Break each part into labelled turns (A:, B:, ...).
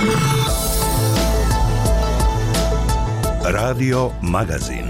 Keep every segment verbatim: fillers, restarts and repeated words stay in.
A: Radio Magazin.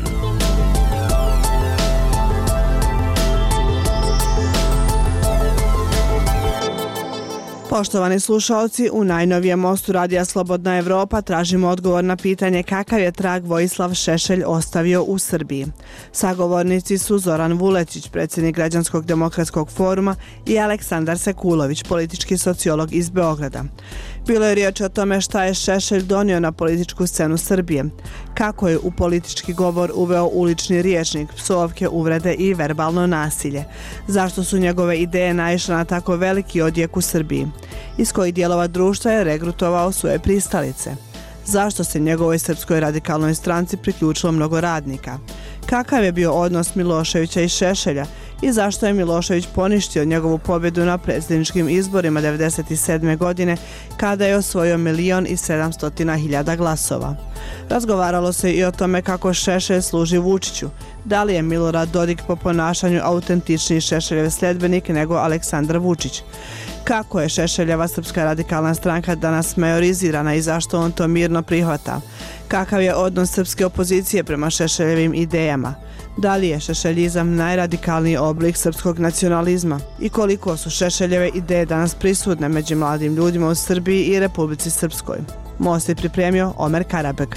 B: Poštovani slušalci, u najnovijem mostu Radija Slobodna Evropa tražimo odgovor na pitanje kakav je trag Vojislav Šešelj ostavio u Srbiji. Sagovornici su Zoran Vuletić, predsjednik Građanskog demokratskog foruma, i Aleksandar Sekulović, politički sociolog iz Beograda. Bilo je riječ o tome šta je Šešelj donio na političku scenu Srbije, kako je u politički govor uveo ulični rječnik, psovke, uvrede i verbalno nasilje, zašto su njegove ideje naišle na tako veliki odjek u Srbiji, iz kojih dijelova društva je regrutovao svoje pristalice, zašto se njegovoj Srpskoj radikalnoj stranci priključilo mnogo radnika, kakav je bio odnos Miloševića i Šešelja i zašto je Milošević poništio njegovu pobjedu na predsjedničkim izborima devedeset sedme godine kada je osvojio milion i sedamstotina hiljada glasova. Razgovaralo se i o tome kako Šešelj služi Vučiću, da li je Milorad Dodik po ponašanju autentičniji Šešeljev sljedbenik nego Aleksandar Vučić, kako je Šešeljeva Srpska radikalna stranka danas majorizirana i zašto on to mirno prihvata, kakav je odnos srpske opozicije prema Šešeljevim idejama, da li je šešeljizam najradikalniji oblik srpskog nacionalizma i koliko su Šešeljeve ideje danas prisutne među mladim ljudima u Srbiji i Republici Srpskoj. Most je pripremio Omer Karabek.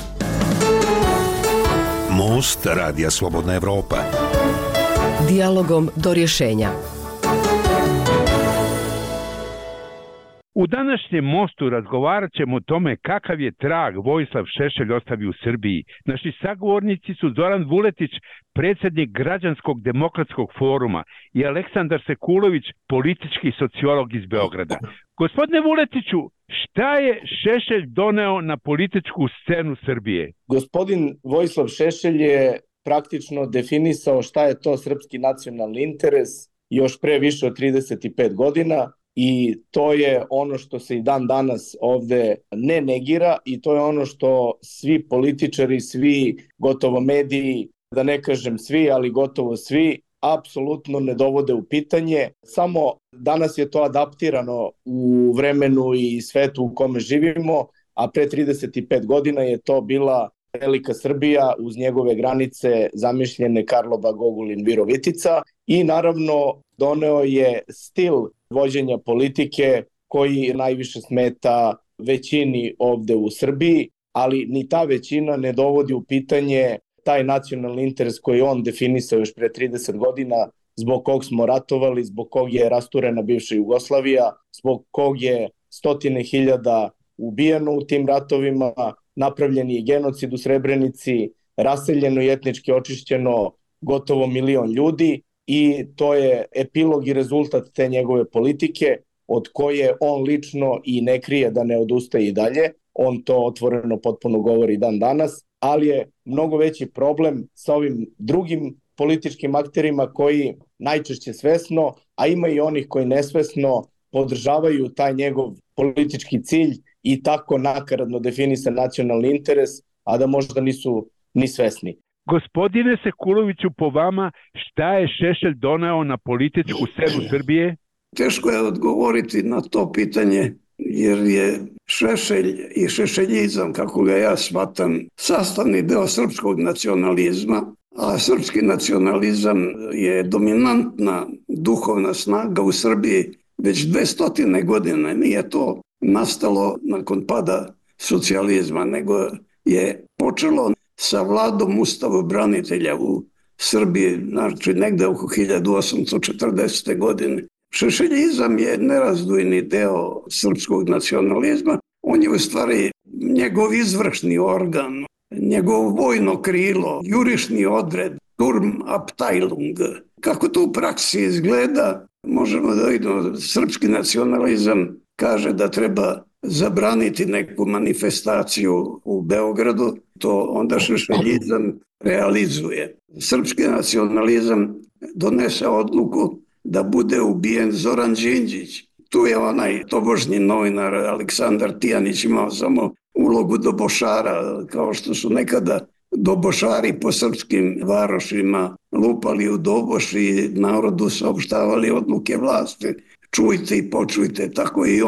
A: Most Radija Slobodna Evropa.
C: Dijalogom do rješenja.
D: U današnjem mostu razgovarat ćemo o tome kakav je trag Vojislav Šešelj ostavio u Srbiji. Naši sagovornici su Zoran Vuletić, predsjednik Građanskog demokratskog foruma, i Aleksandar Sekulović, politički sociolog iz Beograda. Gospodine Vuletiću, šta je Šešelj doneo na političku scenu Srbije?
E: Gospodin Vojislav Šešelj je praktično definisao šta je to srpski nacionalni interes još pre više od trideset pet godina. I to je ono što se i dan danas ovde ne negira i to je ono što svi političari, svi gotovo mediji, da ne kažem svi, ali gotovo svi, apsolutno ne dovode u pitanje. Samo danas je to adaptirano u vremenu i svetu u kome živimo, a pre trideset pet godina je to bila velika Srbija uz njegove granice zamišljene Karlobag, Ogulin, Virovitica i naravno doneo je stil vođenja politike koji najviše smeta većini ovde u Srbiji, ali ni ta većina ne dovodi u pitanje taj nacionalni interes koji on definisao još pre trideset godina, zbog kog smo ratovali, zbog kog je rasturena bivša Jugoslavija, zbog kog je stotine hiljada ubijeno u tim ratovima, napravljen je genocid u Srebrenici, raseljeno i etnički očišćeno gotovo milion ljudi i to je epilog i rezultat te njegove politike od koje on lično i ne krije da ne odustaje i dalje. On to otvoreno potpuno govori dan danas, ali je mnogo veći problem sa ovim drugim političkim akterima koji najčešće svesno, a ima i onih koji nesvesno podržavaju taj njegov politički cilj i tako nakaradno definisan nacionalni interes, a da možda nisu ni svesni.
D: Gospodine Sekuloviću, po vama, šta je Šešelj doneo na političku scenu Srbije?
F: Teško je odgovoriti na to pitanje, jer je Šešelj i šešeljizam, kako ga ja shvatam, sastavni deo srpskog nacionalizma, a srpski nacionalizam je dominantna duhovna snaga u Srbiji već dvesta godina. Nije to nastalo nakon pada socijalizma, nego je počelo sa vladom ustavobranitelja u Srbiji, znači negde oko hiljadu osamsto četrdesete. godine. Šešeljizam je nerazdvojni deo srpskog nacionalizma. On je u stvari njegov izvršni organ, njegov vojno krilo, jurišni odred, Sturmabteilung. Kako to u praksi izgleda, možemo da vidimo. Srpski nacionalizam kaže da treba zabraniti neku manifestaciju u Beogradu, to onda šešeljizam realizuje. Srpski nacionalizam donese odluku da bude ubijen Zoran Đinđić. Tu je onaj tobožnji novinar Aleksandar Tijanić imao samo ulogu dobošara, kao što su nekada dobošari po srpskim varošima lupali u doboš i narodu saopštavali odluke vlasti. Čujte i počujte, tako i on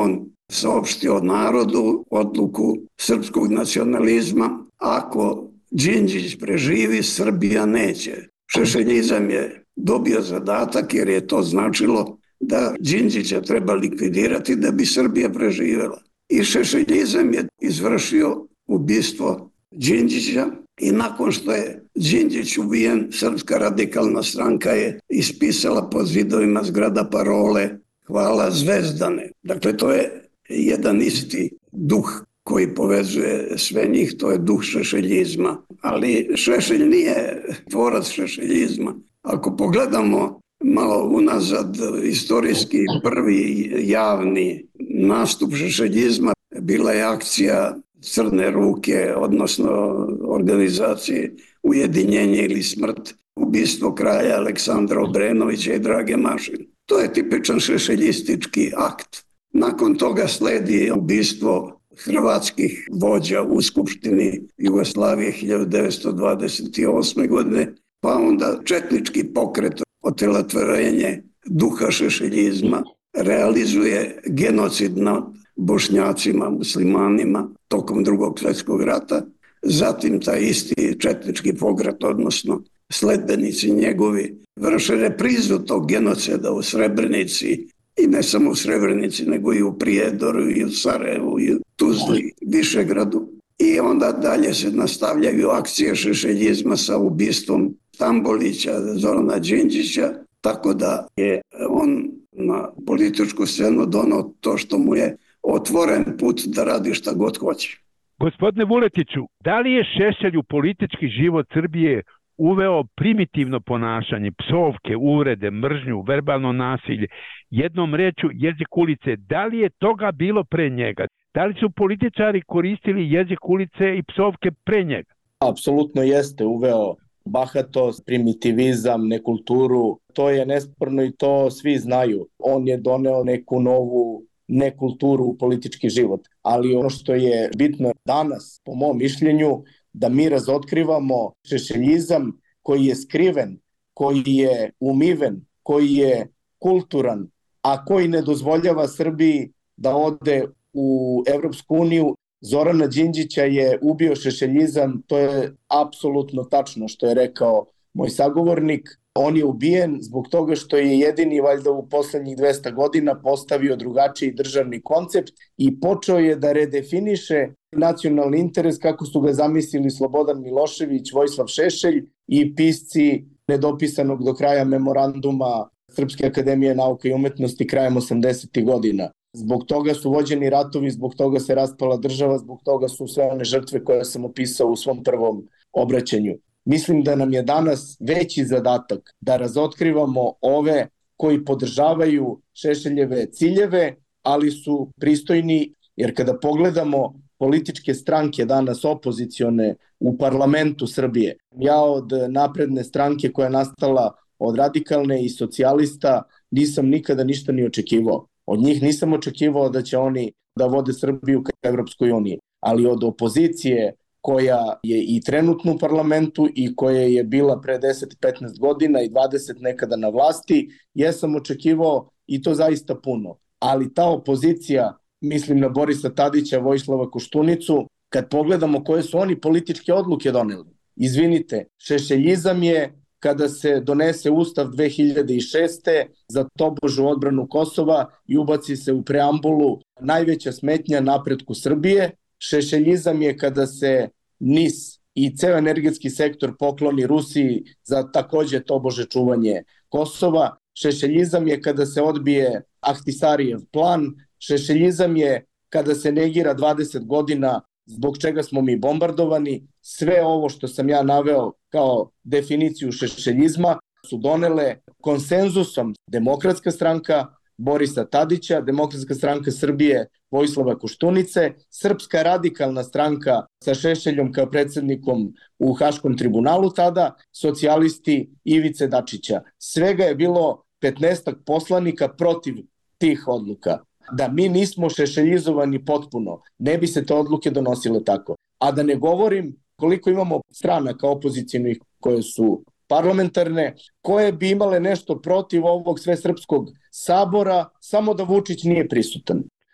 F: saopštio narodu odluku srpskog nacionalizma. Ako Đinđić preživi, Srbija neće. Šešeljizam je dobio zadatak jer je to značilo da Đinđića treba likvidirati da bi Srbija preživjela. I Šešeljizam je izvršio ubistvo Đinđića i nakon što je Đinđić ubijen, Srpska radikalna stranka je ispisala pod zidovima zgrada parole "Hvala Zvezdane". Dakle, to je jedan isti duh koji povezuje sve njih, to je duh šešeljizma. Ali Šešelj nije tvorac šešeljizma. Ako pogledamo malo unazad, istorijski prvi javni nastup šešeljizma bila je akcija Crne ruke, odnosno organizacije Ujedinjenje ili smrt, ubistvo kralja Aleksandra Obrenovića i Drage Mašin. To je tipičan šešeljistički akt. Nakon toga sledi ubistvo hrvatskih vođa u Skupštini Jugoslavije hiljadu devetsto dvadeset osme. godine, pa onda četnički pokret, otelotvorenje duha šešeljizma, realizuje genocid nad Bošnjacima, muslimanima tokom Drugog svjetskog rata. Zatim taj isti četnički pokret, odnosno sledbenici njegovi, vrše reprizu tog genocida u Srebrenici i ne samo u Srebrenici, nego i u Prijedoru, i u Sarajevu, i u Tuzli, Višegradu. I onda dalje se nastavljaju akcije šešeljizma sa ubistvom Stambolića, Zorana Đinđića, tako da je on na političku scenu donao to što mu je otvoren put da radi šta god hoće.
D: Gospodine Vuletiću, da li je Šešelj u politički život Srbije uveo primitivno ponašanje, psovke, uvrede, mržnju, verbalno nasilje, jednom rečju jezik ulice? Da li je toga bilo pre njega? Da li su političari koristili jezik ulice i psovke pre njega?
E: Apsolutno jeste uveo bahatost, primitivizam, nekulturu. To je nesporno i to svi znaju. On je doneo neku novu nekulturu u politički život. Ali ono što je bitno danas, po mom mišljenju, da mi razotkrivamo šešeljizam koji je skriven, koji je umiven, koji je kulturan, a koji ne dozvoljava Srbiji da ode u Evropsku uniju. Zorana Đinđića je ubio šešeljizam, to je apsolutno tačno što je rekao moj sagovornik. On je ubijen zbog toga što je jedini, valjda u poslednjih dvesta godina, postavio drugačiji državni koncept i počeo je da redefiniše nacionalni interes kako su ga zamislili Slobodan Milošević, Vojislav Šešelj i pisci nedopisanog do kraja memoranduma Srpske akademije nauke i umetnosti krajem osamdesetih godina. Zbog toga su vođeni ratovi, zbog toga se raspala država, zbog toga su sve one žrtve koje sam opisao u svom prvom obraćanju. Mislim da nam je danas veći zadatak da razotkrivamo ove koji podržavaju Šešeljeve ciljeve, ali su pristojni, jer kada pogledamo političke stranke danas opozicione u parlamentu Srbije, ja od Napredne stranke koja je nastala od radikalne i socijalista nisam nikada ništa ni očekivao. Od njih nisam očekivao da će oni da vode Srbiju ka Evropskoj uniji, ali od opozicije koja je i trenutno u parlamentu i koja je bila pre deset petnaest godina i dvadeset nekada na vlasti, jesam očekivao i to zaista puno. Ali ta opozicija, mislim na Borisa Tadića, Vojislava Koštunicu, kad pogledamo koje su oni političke odluke doneli. Izvinite, šešeljizam je kada se donese Ustav dve hiljade šeste. za tobožu odbranu Kosova i ubaci se u preambulu najveća smetnja napretku Srbije. Šešeljizam je kada se N I S i ceo energetski sektor pokloni Rusiji za takođe tobože čuvanje Kosova. Šešeljizam je kada se odbije Ahtisarijev plan. Šešeljizam je kada se negira dvadeset godina zbog čega smo mi bombardovani. Sve ovo što sam ja naveo kao definiciju šešeljizma su donele konsenzusom Demokratska stranka Borisa Tadića, Demokratska stranka Srbije Vojislava Koštunice, Srpska radikalna stranka sa Šešeljom kao predsednikom u Haškom tribunalu tada, socijalisti Ivice Dačića. Svega je bilo petnaestak poslanika protiv tih odluka. Da mi nismo šešeljizovani potpuno, ne bi se te odluke donosile tako. A da ne govorim koliko imamo stranaka opozicionih koje su parlamentarne, koje bi imale nešto protiv ovog svesrpskog sabora, samo da Vučić nije prisutan.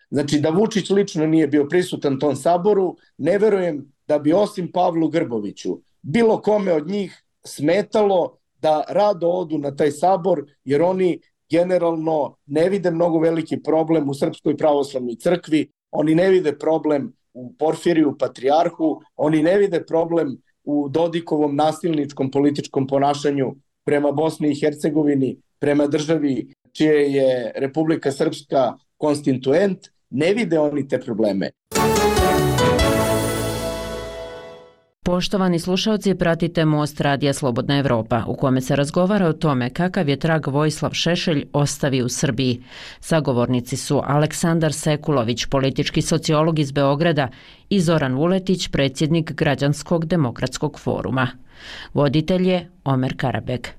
E: Znači da Vučić lično nije bio prisutan tom saboru, ne verujem da bi osim Pavlu Grboviću bilo kome od njih smetalo da rado odu na taj sabor, jer oni generalno ne vide mnogo veliki problem u Srpskoj pravoslavnoj crkvi, oni ne vide problem u Porfiriju patrijarhu, oni ne vide problem u Dodikovom nasilničkom političkom ponašanju prema Bosni i Hercegovini, prema državi čije je Republika Srpska konstituent, ne vide oni te probleme.
G: Poštovani slušalci, pratite Most Radija Slobodna Evropa, u kome se razgovara o tome kakav je trag Vojislav Šešelj ostavio u Srbiji. Sagovornici su Aleksandar Sekulović, politički sociolog iz Beograda, i Zoran Vuletić, predsjednik Građanskog demokratskog foruma. Voditelj je Omer Karabek.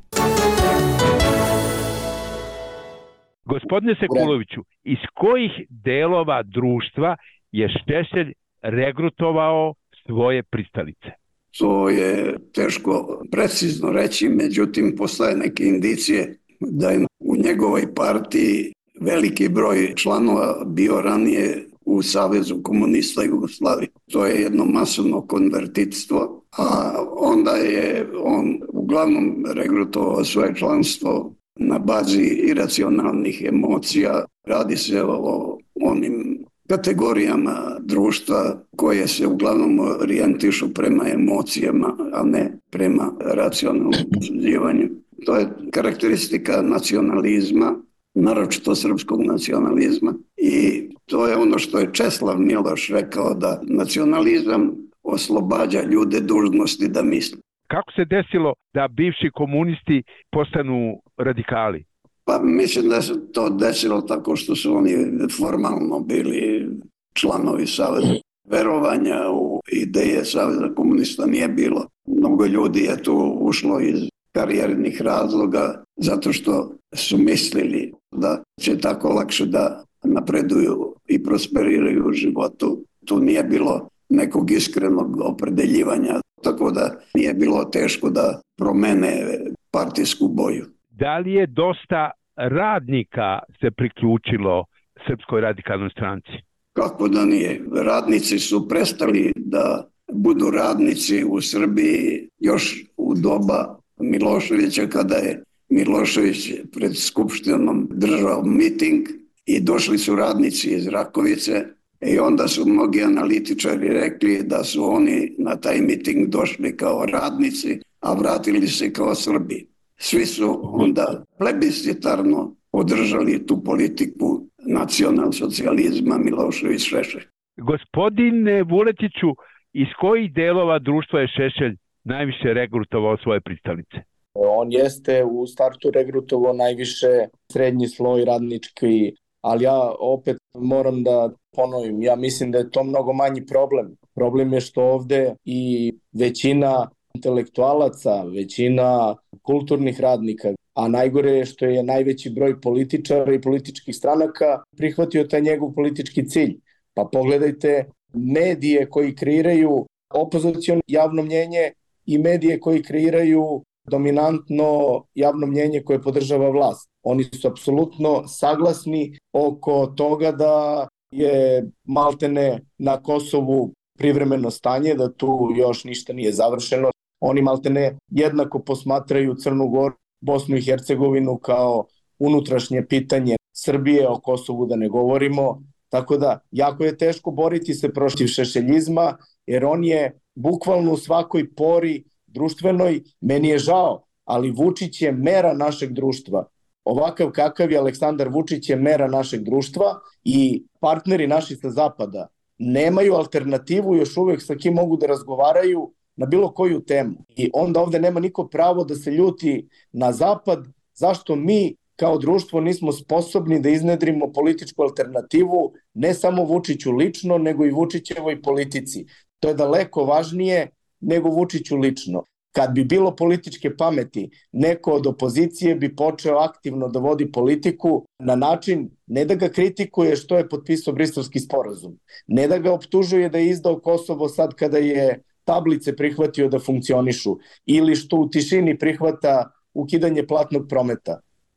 D: Gospodine Sekuloviću, iz kojih delova društva je Šešelj regrutovao svoje pristalice?
F: To je teško precizno reći, međutim postoje neke indicije da je u njegovoj partiji veliki broj članova bio ranije u Savezu komunista Jugoslavije. To je jedno masovno konvertitstvo, a onda je on uglavnom regrutovao svoje članstvo na bazi iracionalnih emocija. Radi se o onim kategorijama društva koje se uglavnom orijentišu prema emocijama, a ne prema racionalnom posuđivanju. To je karakteristika nacionalizma, naročito srpskog nacionalizma, i to je ono što je Česlav Miloš rekao, da nacionalizam oslobađa ljude dužnosti da misle.
D: Kako se desilo da bivši komunisti postanu radikali?
F: Pa mislim da se to desilo tako što su oni formalno bili članovi Saveza. Verovanja u ideje Saveza komunista nije bilo. Mnogo ljudi je tu ušlo iz karijernih razloga zato što su mislili da će tako lakše da napreduju i prosperiraju u životu. Tu nije bilo nekog iskrenog opredeljivanja, tako da nije bilo teško da promene partijsku boju.
D: Da li je dosta radnika se priključilo Srpskoj radikalnoj stranci?
F: Kako da nije? Radnici su prestali da budu radnici u Srbiji još u doba Miloševića, kada je Milošević pred Skupštinom držao miting i došli su radnici iz Rakovice i onda su mnogi analitičari rekli da su oni na taj miting došli kao radnici, a vratili se kao Srbi. Svi su onda plebiscitarno podržali tu politiku nacionalsocijalizma Milošević-Šešelj.
D: Gospodine Vuletiću, iz kojih delova društva je Šešelj najviše regrutovao svoje pristalice?
E: On jeste u startu regrutovao najviše srednji sloj radnički, ali ja opet moram da ponovim, ja mislim da je to mnogo manji problem. Problem je što ovde i većina intelektualaca, većina kulturnih radnika, a najgore je što je najveći broj političara i političkih stranaka prihvatio taj njegov politički cilj. Pa pogledajte medije koji kreiraju opoziciono javno mnjenje i medije koji kreiraju dominantno javno mnjenje koje podržava vlast. Oni su apsolutno saglasni oko toga da je maltene na Kosovu privremeno stanje, da tu još ništa nije završeno. Oni maltene jednako posmatraju Crnu Goru, Bosnu i Hercegovinu kao unutrašnje pitanje Srbije, o Kosovu da ne govorimo. Tako da, jako je teško boriti se protiv šešeljizma, jer on je bukvalno u svakoj pori društvenoj. Meni je žao, ali Vučić je mera našeg društva. Ovakav kakav je Aleksandar Vučić je mera našeg društva i partneri naši sa zapada nemaju alternativu još uvek sa kim mogu da razgovaraju na bilo koju temu. I onda ovde nema niko pravo da se ljuti na zapad zašto mi kao društvo nismo sposobni da iznedrimo političku alternativu ne samo Vučiću lično, nego i Vučićevoj politici. To je daleko važnije nego Vučiću lično. Kad bi bilo političke pameti, neko od opozicije bi počeo aktivno da vodi politiku na način ne da ga kritikuje što je potpisao Briselski sporazum, ne da ga optužuje da je izdao Kosovo sad kada je tablice prihvatio da funkcionišu ili što u tišini prihvata ukidanje platnog prometa.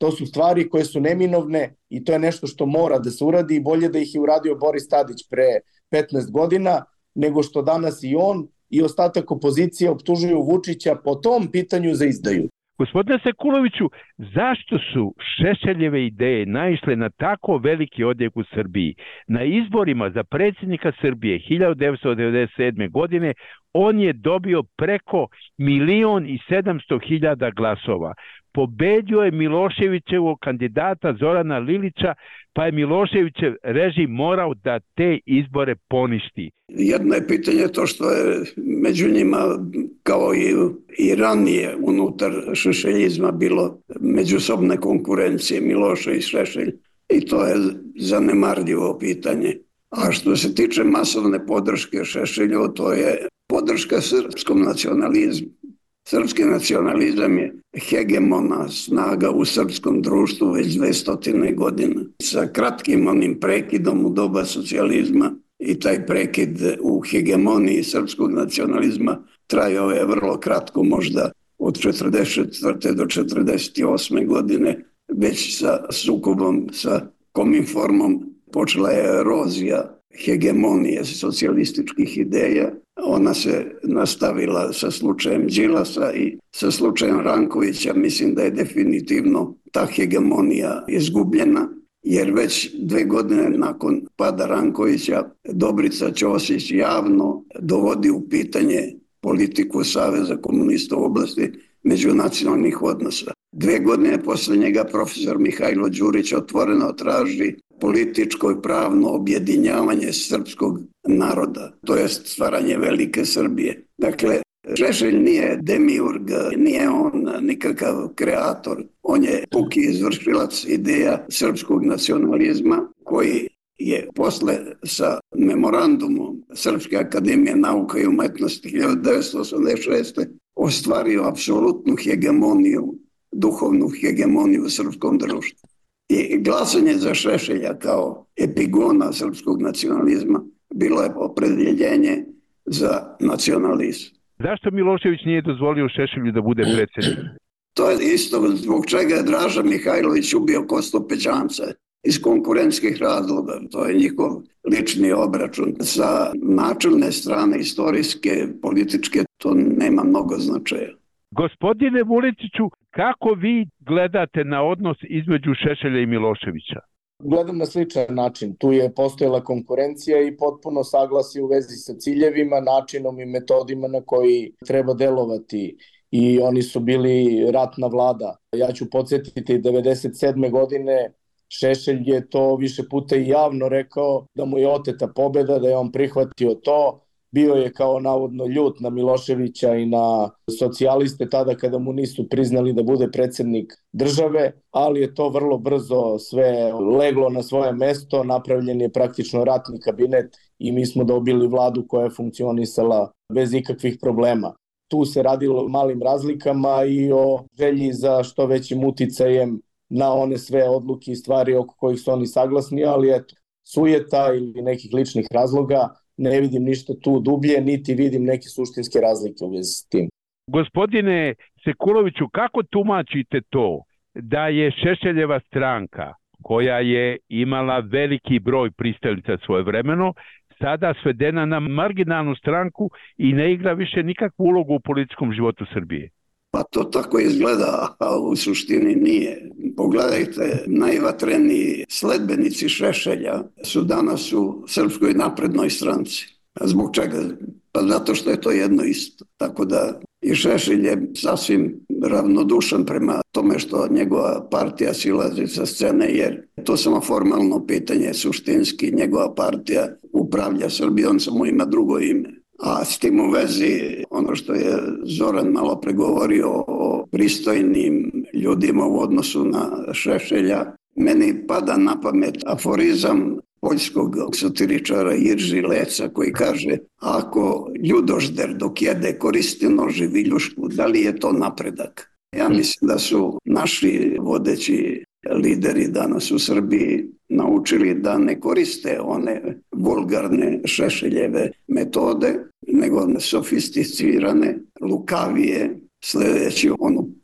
E: To su stvari koje su neminovne i to je nešto što mora da se uradi i bolje da ih je uradio Boris Tadić pre petnaest godina, nego što danas i on i ostatak opozicije optužuju Vučića po tom pitanju za izdaju.
D: Gospodine Sekuloviću, zašto su Šešeljeve ideje naišle na tako veliki odjek u Srbiji? Na izborima za predsjednika Srbije hiljadu devetsto devedeset sedme. godine on je dobio preko milion i sedamsto hiljada glasova. Pobedio je Miloševićevog kandidata Zorana Lilića, pa je Miloševićev režim morao da te izbore poništi.
F: Jedno je pitanje to što je među njima, kao i, i ranije unutar šešeljizma, bilo međusobne konkurencije Miloša i Šešelj. I to je zanemarljivo pitanje. A što se tiče masovne podrške Šešelju, to je podrška srpskom nacionalizmu. Srpski nacionalizam je hegemona snaga u srpskom društvu već dvesta godina. Sa kratkim onim prekidom u doba socijalizma i taj prekid u hegemoniji srpskog nacionalizma trajao je vrlo kratko, možda od četrdeset četvrte do četrdeset osme. godine, već sa sukobom sa Kominformom počela je erozija hegemonije socijalističkih ideja. Ona se nastavila sa slučajem Đilasa i sa slučajem Rankovića. Mislim da je definitivno ta hegemonija izgubljena, jer već dve godine nakon pada Rankovića Dobrica Ćosić javno dovodi u pitanje politiku Saveza komunista u oblasti međunacionalnih odnosa. Dve godine posle njega profesor Mihajlo Đurić otvoreno traži političko i pravno objedinjavanje srpskog naroda, to je stvaranje velike Srbije. Dakle, Šešelj nije demiurg, nije on nikakav kreator, on je puki izvršilac ideja srpskog nacionalizma koji je posle sa memorandumom Srpske akademije nauka i umetnosti hiljadu devetsto osamdeset šeste. ostvario apsolutnu hegemoniju, duhovnu hegemoniju u srpskom društvu. I glasanje za Šešelja kao epigona srpskog nacionalizma bilo je opredjeljenje za nacionalizam.
D: Zašto Milošević nije dozvolio Šešelju da bude predsjednik?
F: To je isto zbog čega je Draža Mihajlović ubio Kosto Pećanca iz konkurentskih razloga. To je njihov lični obračun. Sa načelne strane istorijske, političke, to nema mnogo značaja.
D: Gospodine Vuletiću, kako vi gledate na odnos između Šešelja i Miloševića?
E: Gledam na sličan način. Tu je postojala konkurencija i potpuno saglasje u vezi sa ciljevima, načinom i metodima na koji treba delovati. I oni su bili ratna vlada. Ja ću podsjetiti, devedeset sedme. godine Šešelj je to više puta i javno rekao da mu je oteta pobeda, da je on prihvatio to. Bio je kao navodno ljut na Miloševića i na socijaliste tada kada mu nisu priznali da bude predsjednik države, ali je to vrlo brzo sve leglo na svoje mesto, napravljen je praktično ratni kabinet i mi smo dobili vladu koja je funkcionisala bez ikakvih problema. Tu se radilo o malim razlikama i o želji za što većim uticajem na one sve odluke i stvari oko kojih su oni saglasni, ali eto, sujeta ili nekih ličnih razloga, ne vidim ništa tu dublje, niti vidim neke suštinske razlike u vezi s tim.
D: Gospodine Sekuloviću, kako tumačite to da je Šešeljeva stranka, koja je imala veliki broj pristalica svojevremeno, sada svedena na marginalnu stranku i ne igra više nikakvu ulogu u političkom životu Srbije?
F: Pa to tako izgleda, a u suštini nije. Pogledajte, najvatreniji sledbenici Šešelja su danas u Srpskoj naprednoj stranci. A zbog čega? Pa zato što je to jedno isto. Tako da i Šešelj je sasvim ravnodušan prema tome što njegova partija silazi sa scene, jer to samo formalno pitanje, suštinski njegova partija upravlja Srbijom, samo ima drugo ime. A s tim u vezi, ono što je Zoran malo pregovorio o pristojnim ljudima u odnosu na Šešelja, meni pada na pamet aforizam poljskog satiričara Jirži Leca koji kaže: ako ljudožder dok jede koristi nož i viljušku, da li je to napredak? Ja mislim da su naši vodeći lideri danas u Srbiji naučili da ne koriste one vulgarne Šešeljeve metode, nego sofisticirane, lukavije, sledeći onu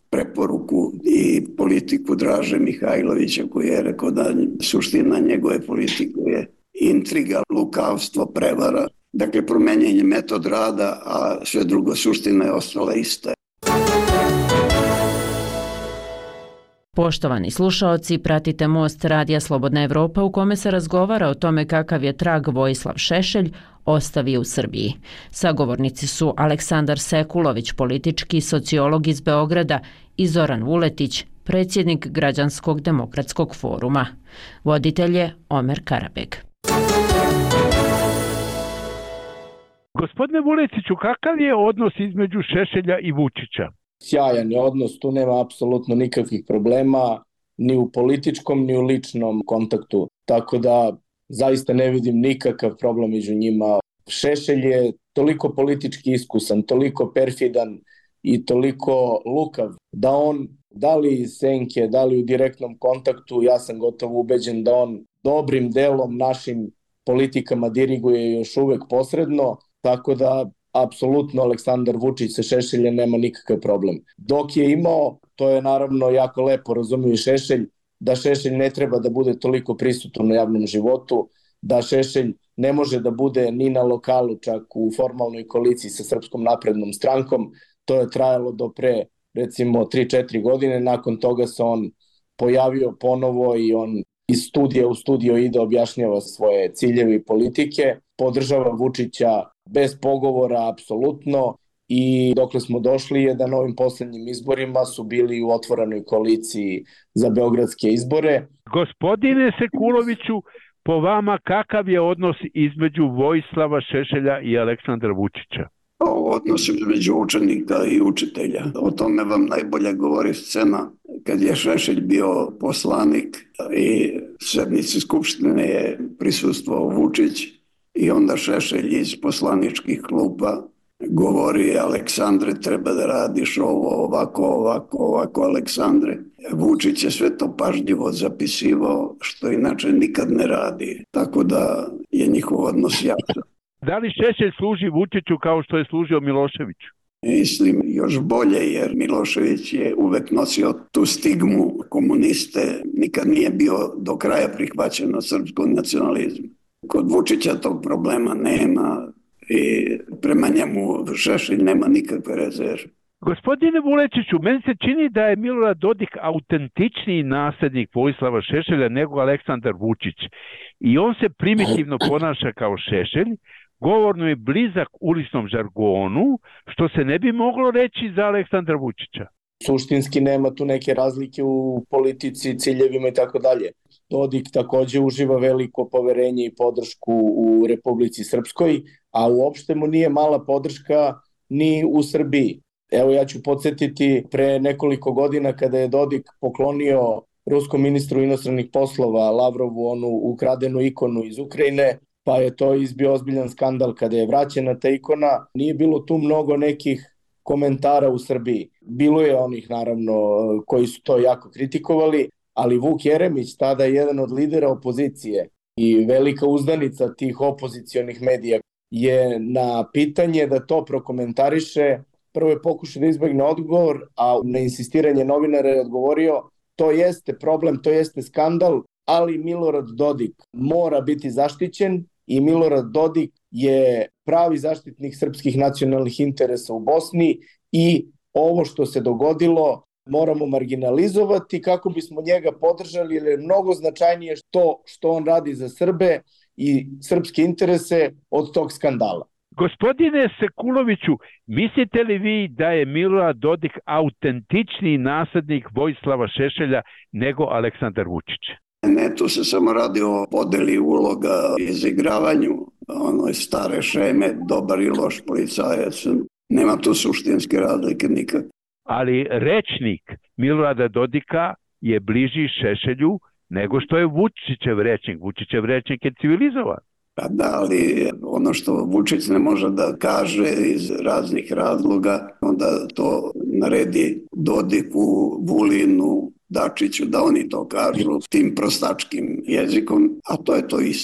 F: preporuku i politiku Draže Mihajlovića, koji je rekao da suština njegove politike je intriga, lukavstvo, prevara. Dakle, promenjen je metod rada, a sve drugo suština je ostala ista.
G: Poštovani slušaoci, pratite Most Radija Slobodna Evropa u kome se razgovara o tome kakav je trag Vojislav Šešelj ostavio u Srbiji. Sagovornici su Aleksandar Sekulović, politički sociolog iz Beograda, i Zoran Vuletić, predsjednik Građanskog demokratskog foruma. Voditelj je Omer Karabeg.
D: Gospodine Vuletiću, kakav je odnos između Šešelja i Vučića?
E: Sjajan je odnos, tu nema apsolutno nikakvih problema, ni u političkom, ni u ličnom kontaktu. Tako da zaista ne vidim nikakav problem među njima. Šešelj je toliko politički iskusan, toliko perfidan i toliko lukav da on, da li iz senke, da li u direktnom kontaktu, ja sam gotovo ubeđen da on dobrim delom našim politikama diriguje još uvek posredno, tako da apsolutno Aleksandar Vučić sa Šešeljem nema nikakav problem. Dok je imao, to je naravno jako lepo razumio i Šešelj, da Šešelj ne treba da bude toliko prisutan u javnom životu, da Šešelj ne može da bude ni na lokalu, čak u formalnoj koaliciji sa Srpskom naprednom strankom. To je trajalo do pre, recimo, tri četiri godine. Nakon toga se on pojavio ponovo i on iz studija u studio ide, objašnjava svoje ciljeve i politike, podržava Vučića bez pogovora, apsolutno, i dokle smo došli je da na ovim poslednjim izborima su bili u otvorenoj koaliciji za beogradske izbore.
D: Gospodine Sekuloviću, po vama kakav je odnos između Vojislava Šešelja i Aleksandra Vučića?
F: O odnosu između učenika i učitelja. O tome vam najbolje govori scena kad je Šešelj bio poslanik i sednici Skupštine je prisustvovao Vučić i onda Šešelj iz poslaničkih klupa govori: Aleksandre, treba da radiš ovo, ovako, ovako, ovako, Aleksandre. Vučić je sve to pažljivo zapisivao, što inače nikad ne radi. Tako da je njihov odnos jasan.
D: Da li Šešelj služi Vučiću kao što je služio Miloševiću?
F: Mislim, još bolje, jer Milošević je uvek nosio tu stigmu komuniste, nikad nije bio do kraja prihvaćen na srpskom nacionalizmu. Kod Vučića tog problema nema i prema njemu Šešelj nema nikakve rezerve.
D: Gospodine Vuletiću, meni se čini da je Milorad Dodik autentičniji nasljednik Vojislava Šešelja nego Aleksandar Vučić. I on se primitivno ponaša kao Šešelj, govorno je blizak uličnom žargonu, što se ne bi moglo reći za Aleksandra Vučića.
E: Suštinski nema tu neke razlike u politici, ciljevima i tako dalje. Dodik takođe uživa veliko poverenje i podršku u Republici Srpskoj, a uopšte mu nije mala podrška ni u Srbiji. Evo, ja ću podsjetiti pre nekoliko godina kada je Dodik poklonio ruskom ministru inostranih poslova Lavrovu onu ukradenu ikonu iz Ukrajine, pa je to izbio ozbiljan skandal kada je vraćena ta ikona. Nije bilo tu mnogo nekih komentara u Srbiji. Bilo je onih, naravno, koji su to jako kritikovali, ali Vuk Jeremić, tada jedan od lidera opozicije i velika uzdanica tih opozicionih medija, je na pitanje da to prokomentariše prvo je pokušao da izbegne odgovor, a na insistiranje novinara je odgovorio: to jeste problem, to jeste skandal, ali Milorad Dodik mora biti zaštićen i Milorad Dodik je pravi zaštitnik srpskih nacionalnih interesa u Bosni i ovo što se dogodilo moramo marginalizovati kako bismo njega podržali, jer je mnogo značajnije to što on radi za Srbe i srpske interese od tog skandala.
D: Gospodine Sekuloviću, mislite li vi da je Milorad Dodik autentičniji naslednik Vojislava Šešelja nego Aleksandar Vučić?
F: Ne, tu se samo radi o podeli uloga, izigravanju onoj stare šeme, dobar i loš policajac. Nema tu suštinske razlike nikak.
D: Ali rečnik Milorada Dodika je bliži Šešelju nego što je Vučićev rečnik. Vučićev rečnik je civilizovan.
F: Pa da, ali ono što Vučić ne može da kaže iz raznih razloga, onda to naredi Dodiku, Vulinu, Dačiću da oni to kažu tim prostačkim jezikom, a to je to isto.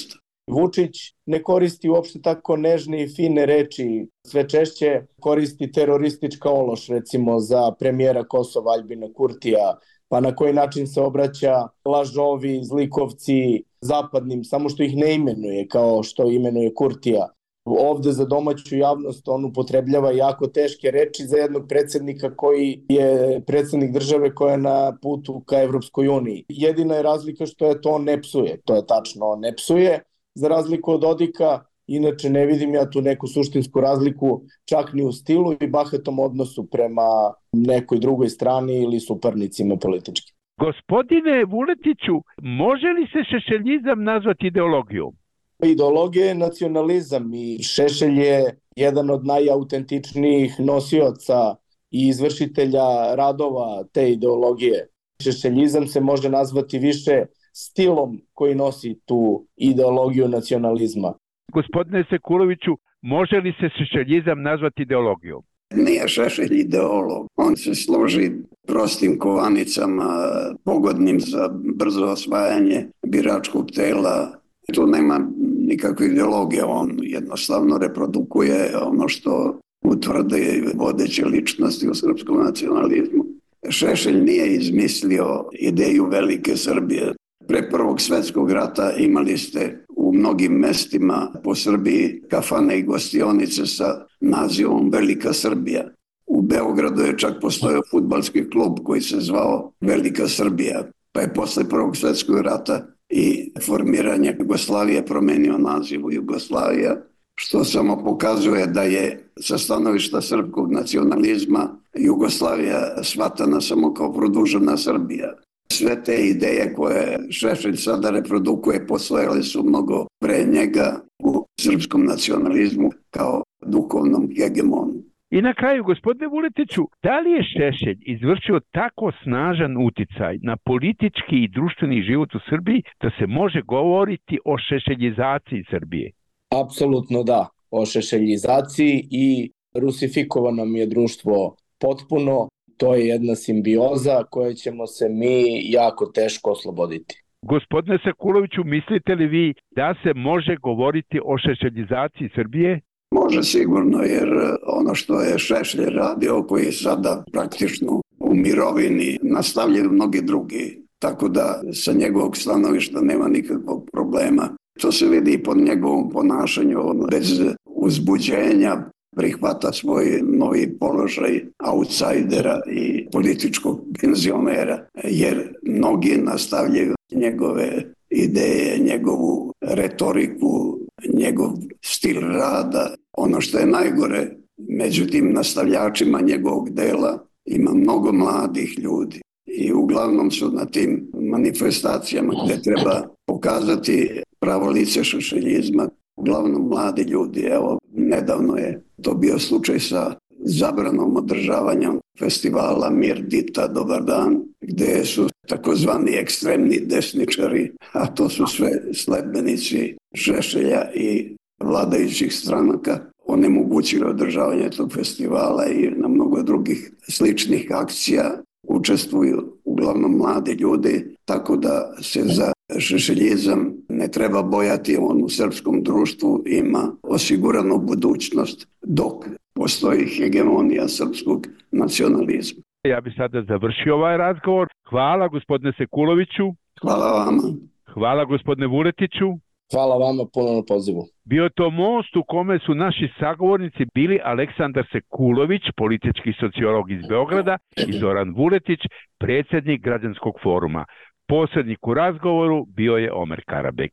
E: Vučić ne koristi uopšte tako nežne i fine reči, sve češće koristi teroristička ološ, recimo za premijera Kosova Aljbina Kurtija, pa na koji način se obraća lažovi, zlikovci, zapadnim, samo što ih ne imenuje kao što imenuje Kurtija. Ovde za domaću javnost on upotrebljava jako teške reči za jednog predsjednika koji je predsjednik države koja je na putu ka Evropskoj uniji. Jedina je razlika što je to on ne psuje, to je tačno, on ne psuje, za razliku od Dodika, inače ne vidim ja tu neku suštinsku razliku čak ni u stilu i bahatom odnosu prema nekoj drugoj strani ili suparnicima politički.
D: Gospodine Vuletiću, može li se šešeljizam nazvati ideologijom?
E: Ideologija je nacionalizam i Šešelj je jedan od najautentičnijih nosioca i izvršitelja radova te ideologije. Šešeljizam se može nazvati više stilom koji nosi tu ideologiju nacionalizma.
D: Gospodine Sekuloviću, može li se šešeljizam nazvati ideologijom?
F: Nije Šešelj ideolog. On se služi prostim kovanicama, pogodnim za brzo osvajanje biračkog tela. Tu nema nikakve ideologije, on jednostavno reprodukuje ono što utvrde vodeće ličnosti u srpskom nacionalizmu. Šešelj nije izmislio ideju velike Srbije. Pre Prvog svjetskog rata imali ste u mnogim mestima po Srbiji kafane i gostionice sa nazivom Velika Srbija. U Beogradu je čak postojao fudbalski klub koji se zvao Velika Srbija, pa je posle Prvog svjetskog rata i formiranje Jugoslavije promenio naziv u Jugoslavija, što samo pokazuje da je sa stanovišta srpskog nacionalizma Jugoslavija shvatana samo kao produžena Srbija. Sve te ideje koje Šešelj sada reprodukuje postojale su mnogo pre njega u srpskom nacionalizmu kao duhovnom hegemonu.
D: I na kraju, gospodine Vuletiću, da li je Šešelj izvršio tako snažan uticaj na politički i društveni život u Srbiji da se može govoriti o šešeljizaciji Srbije?
E: Apsolutno da, o šešeljizaciji i rusifikovano je društvo potpuno. To je jedna simbioza koje ćemo se mi jako teško osloboditi.
D: Gospodine Sekuloviću, mislite li vi da se može govoriti o šešeljizaciji Srbije?
F: Može sigurno, jer ono što je Šešelj radio, koji je sada praktično u mirovini, nastavljaju mnogi drugi. Tako da sa njegovog stanovišta nema nikakvog problema. To se vidi i po njegovom ponašanju, bez uzbuđenja prihvata svoj novi položaj outsidera i političkog penzionera, jer mnogi nastavljaju njegove ideje, njegovu retoriku, njegov stil rada. Ono što je najgore, među tim nastavljačima njegovog dela ima mnogo mladih ljudi i uglavnom su na tim manifestacijama gde treba pokazati pravo lice šešeljizma uglavnom mladi ljudi. Evo, nedavno je to bio slučaj sa zabranom održavanja festivala Mir, Dita, Dobar dan, gde su takozvani ekstremni desničari, a to su sve sledbenici Šešelja i vladajućih stranaka, onemogućili održavanje tog festivala i na mnogo drugih sličnih akcija učestvuju uglavnom mladi ljudi, tako da se za šešeljizam ne treba bojati, on u srpskom društvu ima osiguranu budućnost dok postoji hegemonija srpskog nacionalizma.
D: Ja bih sada završio ovaj razgovor. Hvala gospodine Sekuloviću.
F: Hvala vama.
D: Hvala gospodine Vuletiću.
E: Hvala vama puno na pozivu.
D: Bio to most u kome su naši sagovornici bili Aleksandar Sekulović, politički sociolog iz Beograda, i Zoran Vuletić, predsjednik Građanskog foruma. Posrednik u razgovoru bio je Omer Karabek.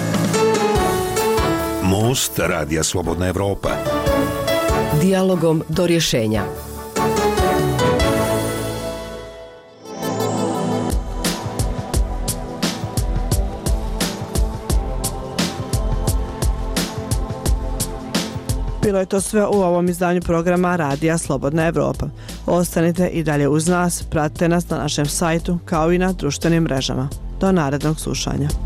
A: Most Radija Slobodna Evropa.
C: Dijalogom do rješenja.
B: Bilo je to sve u ovom izdanju programa Radija Slobodna Evropa. Ostanite i dalje uz nas, pratite nas na našem sajtu kao i na društvenim mrežama. Do narednog slušanja.